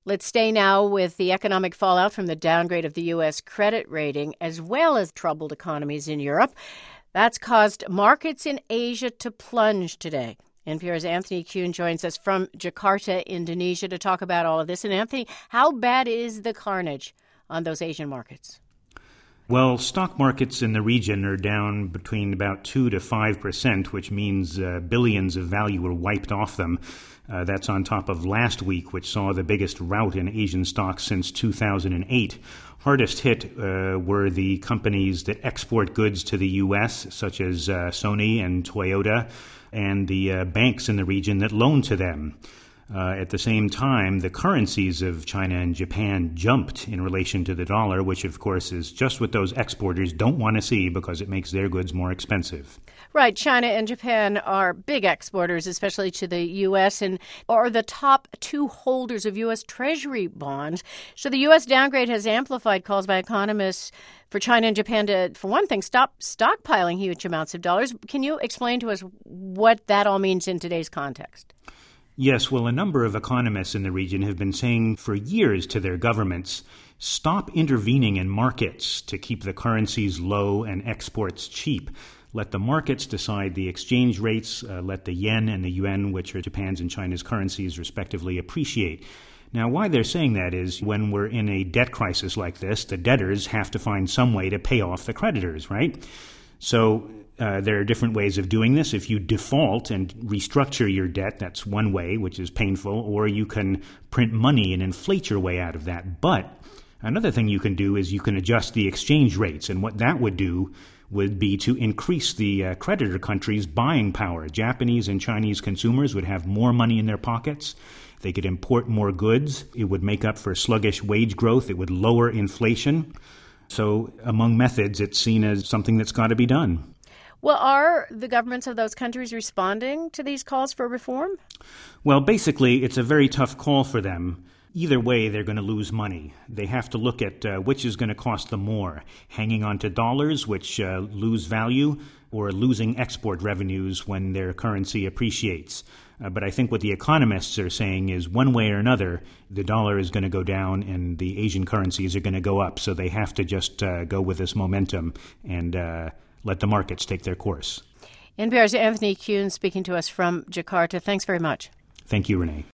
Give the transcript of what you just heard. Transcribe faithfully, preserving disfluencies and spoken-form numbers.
Let's stay now with the economic fallout from the downgrade of the U S credit rating, as well as troubled economies in Europe. That's caused markets in Asia to plunge today. N P R's Anthony Kuhn joins us from Jakarta, Indonesia, to talk about all of this. And Anthony, how bad is the carnage on those Asian markets? Well, stock markets in the region are down between about two to five percent, which means uh, billions of value were wiped off them. Uh, that's on top of last week, which saw the biggest rout in Asian stocks since two thousand eight. Hardest hit uh, were the companies that export goods to the U S, such as uh, Sony and Toyota, and the uh, banks in the region that loan to them. Uh, at the same time, the currencies of China and Japan jumped in relation to the dollar, which, of course, is just what those exporters don't want to see because it makes their goods more expensive. Right. China and Japan are big exporters, especially to the U S, and are the top two holders of U S Treasury bonds. So the U S downgrade has amplified calls by economists for China and Japan to, for one thing, stop stockpiling huge amounts of dollars. Can you explain to us what that all means in today's context? Yes, well, a number of economists in the region have been saying for years to their governments, stop intervening in markets to keep the currencies low and exports cheap. Let the markets decide the exchange rates, uh, let the yen and the yuan, which are Japan's and China's currencies, respectively, appreciate. Now, why they're saying that is when we're in a debt crisis like this, the debtors have to find some way to pay off the creditors, right? So uh, there are different ways of doing this. If you default and restructure your debt, that's one way, which is painful, or you can print money and inflate your way out of that. But another thing you can do is you can adjust the exchange rates, and what that would do would be to increase the uh, creditor countries' buying power. Japanese and Chinese consumers would have more money in their pockets. They could import more goods. It would make up for sluggish wage growth. It would lower inflation. So among methods, it's seen as something that's got to be done. Well, are the governments of those countries responding to these calls for reform? Well, basically, it's a very tough call for them. Either way, they're going to lose money. They have to look at uh, which is going to cost them more, hanging on to dollars, which uh, lose value, or losing export revenues when their currency appreciates. Uh, but I think what the economists are saying is one way or another, the dollar is going to go down and the Asian currencies are going to go up. So they have to just uh, go with this momentum and uh, let the markets take their course. N P R's Anthony Kuhn speaking to us from Jakarta. Thanks very much. Thank you, Renee.